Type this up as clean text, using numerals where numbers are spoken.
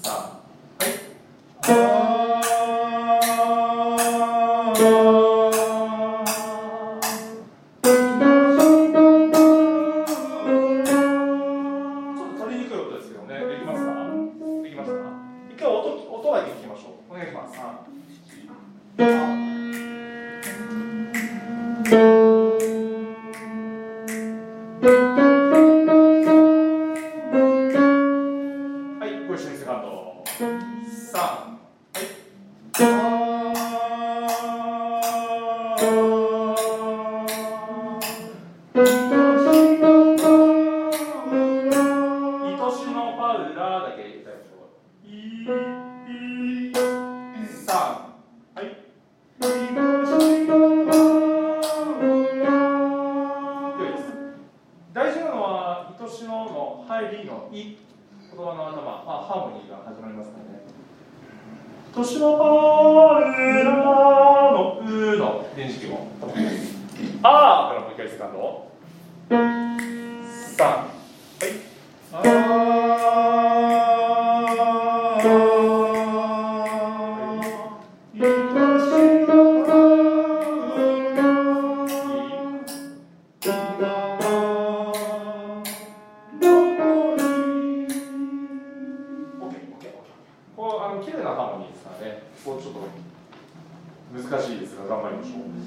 大事なのは、愛しのの入りのい、言葉の頭、ハーモニーが始まりますので、愛しのパウラのうの電子記号、あーからもう一回セカンド、3、はい、綺麗なハーモニーですからね、こうちょっと難しいですが頑張りましょう。